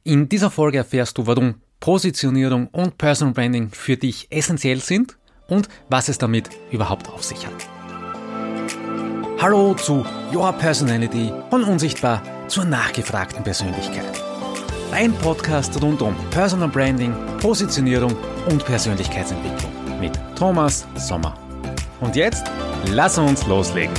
In dieser Folge erfährst du, warum Positionierung und Personal Branding für dich essentiell sind und was es damit überhaupt auf sich hat. Hallo zu Your Personality, von unsichtbar zur nachgefragten Persönlichkeit. Ein Podcast rund um Personal Branding, Positionierung und Persönlichkeitsentwicklung mit Thomas Sommer. Und jetzt, lass uns loslegen.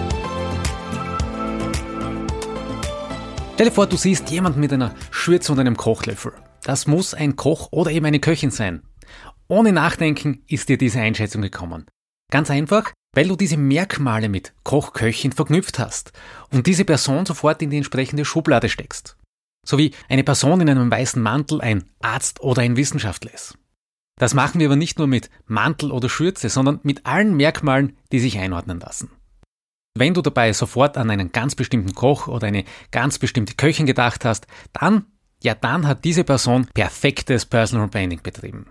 Stell dir vor, du siehst jemanden mit einer Schürze und einem Kochlöffel. Das muss ein Koch oder eben eine Köchin sein. Ohne Nachdenken ist dir diese Einschätzung gekommen. Ganz einfach, weil du diese Merkmale mit Koch, Köchin verknüpft hast und diese Person sofort in die entsprechende Schublade steckst. So wie eine Person in einem weißen Mantel ein Arzt oder ein Wissenschaftler ist. Das machen wir aber nicht nur mit Mantel oder Schürze, sondern mit allen Merkmalen, die sich einordnen lassen. Wenn du dabei sofort an einen ganz bestimmten Koch oder eine ganz bestimmte Köchin gedacht hast, dann hat diese Person perfektes Personal Branding betrieben.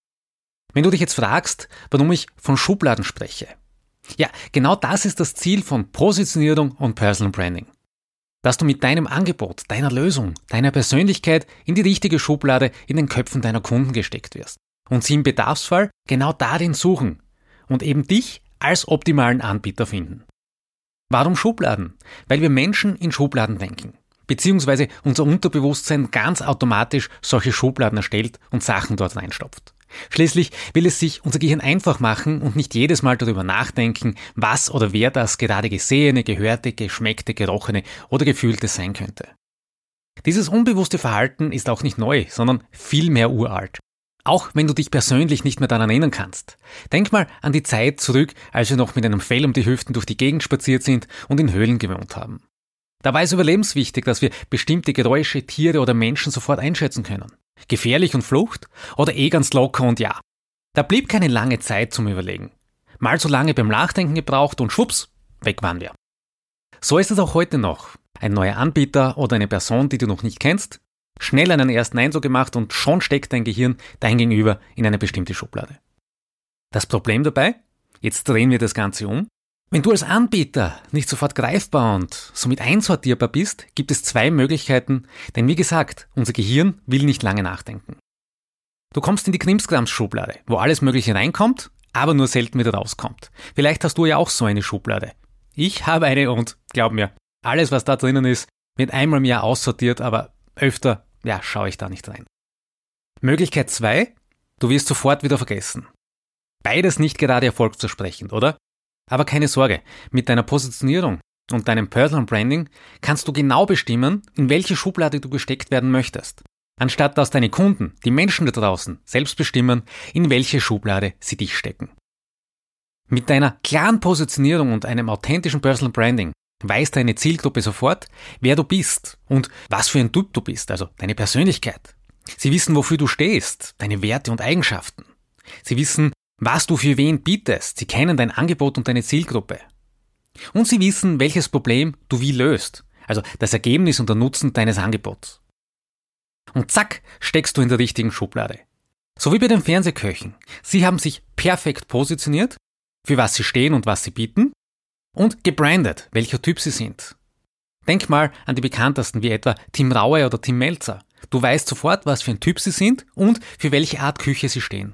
Wenn du dich jetzt fragst, warum ich von Schubladen spreche, ja, genau das ist das Ziel von Positionierung und Personal Branding. Dass du mit deinem Angebot, deiner Lösung, deiner Persönlichkeit in die richtige Schublade in den Köpfen deiner Kunden gesteckt wirst und sie im Bedarfsfall genau darin suchen und eben dich als optimalen Anbieter finden. Warum Schubladen? Weil wir Menschen in Schubladen denken, beziehungsweise unser Unterbewusstsein ganz automatisch solche Schubladen erstellt und Sachen dort reinstopft. Schließlich will es sich unser Gehirn einfach machen und nicht jedes Mal darüber nachdenken, was oder wer das gerade Gesehene, Gehörte, Geschmeckte, Gerochene oder Gefühlte sein könnte. Dieses unbewusste Verhalten ist auch nicht neu, sondern viel mehr uralt. Auch wenn du dich persönlich nicht mehr daran erinnern kannst. Denk mal an die Zeit zurück, als wir noch mit einem Fell um die Hüften durch die Gegend spaziert sind und in Höhlen gewohnt haben. Da war es überlebenswichtig, dass wir bestimmte Geräusche, Tiere oder Menschen sofort einschätzen können. Gefährlich und Flucht oder ganz locker und ja. Da blieb keine lange Zeit zum Überlegen. Mal so lange beim Nachdenken gebraucht und schwupps, weg waren wir. So ist es auch heute noch. Ein neuer Anbieter oder eine Person, die du noch nicht kennst, schnell einen ersten Eindruck gemacht und schon steckt dein Gehirn dein Gegenüber in eine bestimmte Schublade. Das Problem dabei? Jetzt drehen wir das Ganze um. Wenn du als Anbieter nicht sofort greifbar und somit einsortierbar bist, gibt es zwei Möglichkeiten, denn wie gesagt, unser Gehirn will nicht lange nachdenken. Du kommst in die Krimskrams-Schublade, wo alles Mögliche reinkommt, aber nur selten wieder rauskommt. Vielleicht hast du ja auch so eine Schublade. Ich habe eine und glaub mir, alles was da drinnen ist, wird einmal im Jahr aussortiert, aber öfter, schaue ich da nicht rein. Möglichkeit 2, du wirst sofort wieder vergessen. Beides nicht gerade erfolgsversprechend, oder? Aber keine Sorge, mit deiner Positionierung und deinem Personal Branding kannst du genau bestimmen, in welche Schublade du gesteckt werden möchtest. Anstatt dass deine Kunden, die Menschen da draußen, selbst bestimmen, in welche Schublade sie dich stecken. Mit deiner klaren Positionierung und einem authentischen Personal Branding weiß deine Zielgruppe sofort, wer du bist und was für ein Typ du bist, also deine Persönlichkeit. Sie wissen, wofür du stehst, deine Werte und Eigenschaften. Sie wissen, was du für wen bietest. Sie kennen dein Angebot und deine Zielgruppe. Und sie wissen, welches Problem du wie löst, also das Ergebnis und der Nutzen deines Angebots. Und zack, steckst du in der richtigen Schublade. So wie bei den Fernsehköchen. Sie haben sich perfekt positioniert, für was sie stehen und was sie bieten, und gebrandet, welcher Typ sie sind. Denk mal an die bekanntesten wie etwa Tim Raue oder Tim Melzer. Du weißt sofort, was für ein Typ sie sind und für welche Art Küche sie stehen.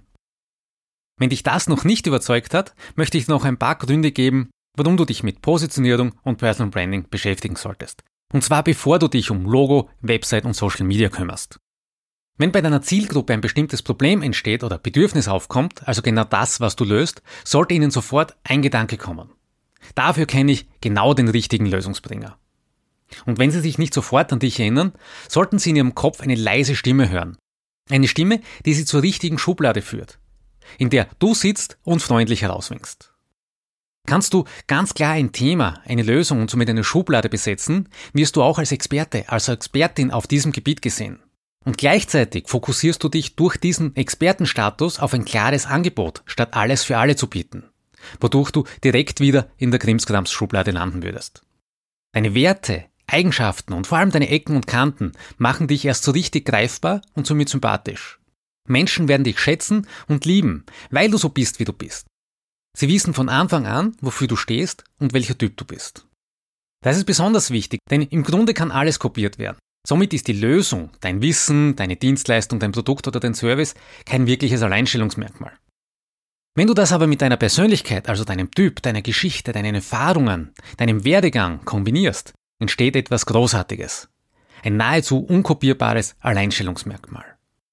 Wenn dich das noch nicht überzeugt hat, möchte ich noch ein paar Gründe geben, warum du dich mit Positionierung und Personal Branding beschäftigen solltest. Und zwar bevor du dich um Logo, Website und Social Media kümmerst. Wenn bei deiner Zielgruppe ein bestimmtes Problem entsteht oder Bedürfnis aufkommt, also genau das, was du löst, sollte ihnen sofort ein Gedanke kommen. Dafür kenne ich genau den richtigen Lösungsbringer. Und wenn sie sich nicht sofort an dich erinnern, sollten sie in ihrem Kopf eine leise Stimme hören. Eine Stimme, die sie zur richtigen Schublade führt, in der du sitzt und freundlich herauswinkst. Kannst du ganz klar ein Thema, eine Lösung und somit eine Schublade besetzen, wirst du auch als Experte, als Expertin auf diesem Gebiet gesehen. Und gleichzeitig fokussierst du dich durch diesen Expertenstatus auf ein klares Angebot, statt alles für alle zu bieten, wodurch du direkt wieder in der Krimskrams-Schublade landen würdest. Deine Werte, Eigenschaften und vor allem deine Ecken und Kanten machen dich erst so richtig greifbar und somit sympathisch. Menschen werden dich schätzen und lieben, weil du so bist, wie du bist. Sie wissen von Anfang an, wofür du stehst und welcher Typ du bist. Das ist besonders wichtig, denn im Grunde kann alles kopiert werden. Somit ist die Lösung, dein Wissen, deine Dienstleistung, dein Produkt oder dein Service kein wirkliches Alleinstellungsmerkmal. Wenn du das aber mit deiner Persönlichkeit, also deinem Typ, deiner Geschichte, deinen Erfahrungen, deinem Werdegang kombinierst, entsteht etwas Großartiges. Ein nahezu unkopierbares Alleinstellungsmerkmal.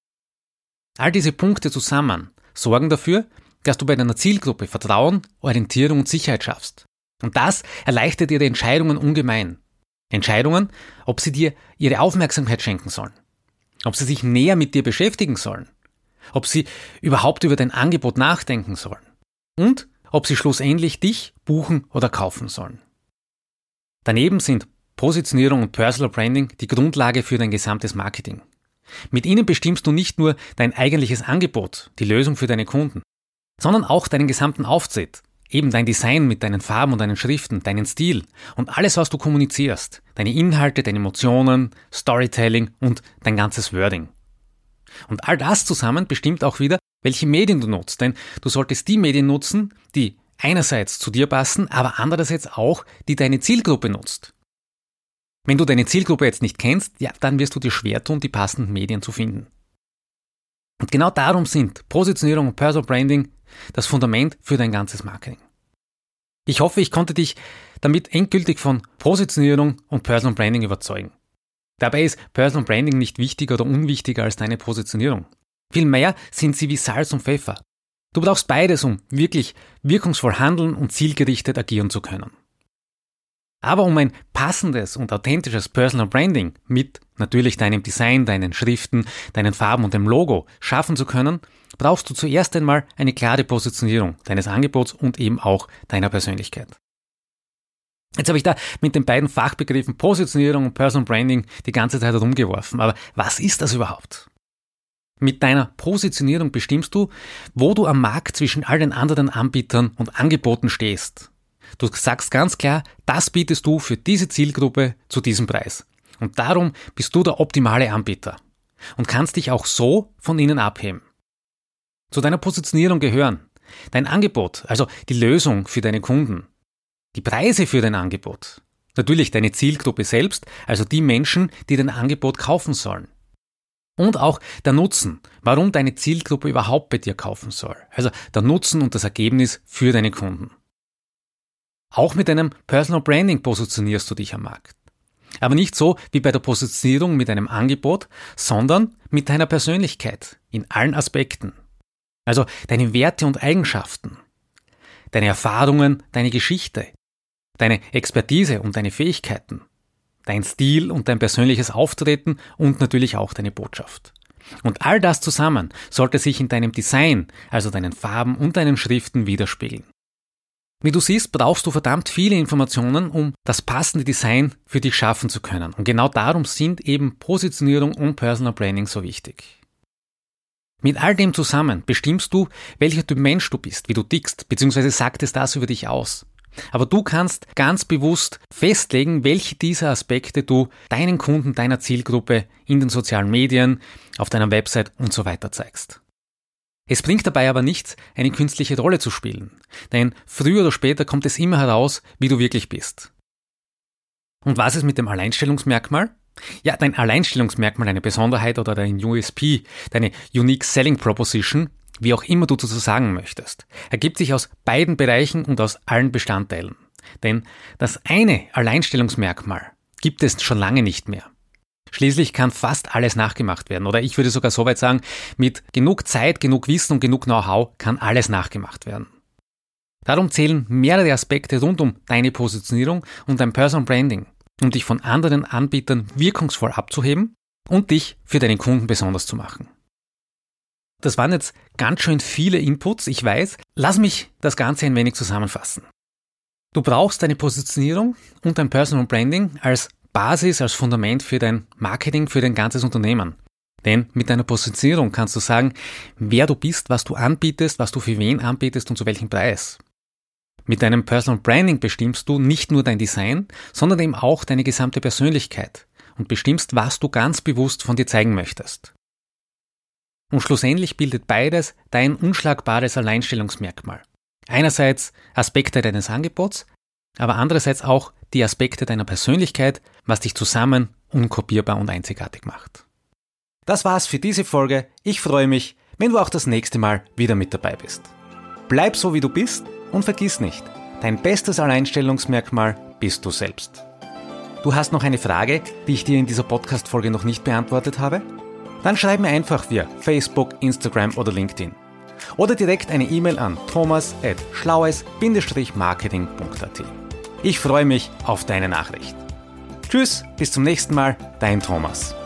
All diese Punkte zusammen sorgen dafür, dass du bei deiner Zielgruppe Vertrauen, Orientierung und Sicherheit schaffst. Und das erleichtert dir die Entscheidungen ungemein. Entscheidungen, ob sie dir ihre Aufmerksamkeit schenken sollen, ob sie sich näher mit dir beschäftigen sollen, ob sie überhaupt über dein Angebot nachdenken sollen und ob sie schlussendlich dich buchen oder kaufen sollen. Daneben sind Positionierung und Personal Branding die Grundlage für dein gesamtes Marketing. Mit ihnen bestimmst du nicht nur dein eigentliches Angebot, die Lösung für deine Kunden, sondern auch deinen gesamten Auftritt, eben dein Design mit deinen Farben und deinen Schriften, deinen Stil und alles, was du kommunizierst, deine Inhalte, deine Emotionen, Storytelling und dein ganzes Wording. Und all das zusammen bestimmt auch wieder, welche Medien du nutzt, denn du solltest die Medien nutzen, die einerseits zu dir passen, aber andererseits auch, die deine Zielgruppe nutzt. Wenn du deine Zielgruppe jetzt nicht kennst, ja, dann wirst du dir schwer tun, die passenden Medien zu finden. Und genau darum sind Positionierung und Personal Branding das Fundament für dein ganzes Marketing. Ich hoffe, ich konnte dich damit endgültig von Positionierung und Personal Branding überzeugen. Dabei ist Personal Branding nicht wichtiger oder unwichtiger als deine Positionierung. Vielmehr sind sie wie Salz und Pfeffer. Du brauchst beides, um wirklich wirkungsvoll handeln und zielgerichtet agieren zu können. Aber um ein passendes und authentisches Personal Branding mit natürlich deinem Design, deinen Schriften, deinen Farben und dem Logo schaffen zu können, brauchst du zuerst einmal eine klare Positionierung deines Angebots und eben auch deiner Persönlichkeit. Jetzt habe ich da mit den beiden Fachbegriffen Positionierung und Personal Branding die ganze Zeit herumgeworfen. Aber was ist das überhaupt? Mit deiner Positionierung bestimmst du, wo du am Markt zwischen all den anderen Anbietern und Angeboten stehst. Du sagst ganz klar, das bietest du für diese Zielgruppe zu diesem Preis. Und darum bist du der optimale Anbieter und kannst dich auch so von ihnen abheben. Zu deiner Positionierung gehören dein Angebot, also die Lösung für deine Kunden, die Preise für dein Angebot, natürlich deine Zielgruppe selbst, also die Menschen, die dein Angebot kaufen sollen. Und auch der Nutzen, warum deine Zielgruppe überhaupt bei dir kaufen soll, also der Nutzen und das Ergebnis für deine Kunden. Auch mit deinem Personal Branding positionierst du dich am Markt. Aber nicht so wie bei der Positionierung mit einem Angebot, sondern mit deiner Persönlichkeit in allen Aspekten. Also deine Werte und Eigenschaften, deine Erfahrungen, deine Geschichte, deine Expertise und deine Fähigkeiten, dein Stil und dein persönliches Auftreten und natürlich auch deine Botschaft. Und all das zusammen sollte sich in deinem Design, also deinen Farben und deinen Schriften widerspiegeln. Wie du siehst, brauchst du verdammt viele Informationen, um das passende Design für dich schaffen zu können. Und genau darum sind eben Positionierung und Personal Branding so wichtig. Mit all dem zusammen bestimmst du, welcher Typ Mensch du bist, wie du tickst, beziehungsweise sagt es das über dich aus. Aber du kannst ganz bewusst festlegen, welche dieser Aspekte du deinen Kunden, deiner Zielgruppe in den sozialen Medien, auf deiner Website und so weiter zeigst. Es bringt dabei aber nichts, eine künstliche Rolle zu spielen, denn früher oder später kommt es immer heraus, wie du wirklich bist. Und was ist mit dem Alleinstellungsmerkmal? Ja, dein Alleinstellungsmerkmal, deine Besonderheit oder dein USP, deine Unique Selling Proposition, wie auch immer du dazu sagen möchtest, ergibt sich aus beiden Bereichen und aus allen Bestandteilen. Denn das eine Alleinstellungsmerkmal gibt es schon lange nicht mehr. Schließlich kann fast alles nachgemacht werden. Oder ich würde sogar so weit sagen, mit genug Zeit, genug Wissen und genug Know-how kann alles nachgemacht werden. Darum zählen mehrere Aspekte rund um deine Positionierung und dein Personal Branding, um dich von anderen Anbietern wirkungsvoll abzuheben und dich für deinen Kunden besonders zu machen. Das waren jetzt ganz schön viele Inputs, ich weiß. Lass mich das Ganze ein wenig zusammenfassen. Du brauchst deine Positionierung und dein Personal Branding als Basis, als Fundament für dein Marketing, für dein ganzes Unternehmen. Denn mit deiner Positionierung kannst du sagen, wer du bist, was du anbietest, was du für wen anbietest und zu welchem Preis. Mit deinem Personal Branding bestimmst du nicht nur dein Design, sondern eben auch deine gesamte Persönlichkeit und bestimmst, was du ganz bewusst von dir zeigen möchtest. Und schlussendlich bildet beides dein unschlagbares Alleinstellungsmerkmal. Einerseits Aspekte deines Angebots, aber andererseits auch die Aspekte deiner Persönlichkeit, was dich zusammen unkopierbar und einzigartig macht. Das war's für diese Folge. Ich freue mich, wenn du auch das nächste Mal wieder mit dabei bist. Bleib so, wie du bist und vergiss nicht, dein bestes Alleinstellungsmerkmal bist du selbst. Du hast noch eine Frage, die ich dir in dieser Podcast-Folge noch nicht beantwortet habe? Dann schreib mir einfach via Facebook, Instagram oder LinkedIn. Oder direkt eine E-Mail an thomas@schlaues-marketing.at. Ich freue mich auf deine Nachricht. Tschüss, bis zum nächsten Mal, dein Thomas.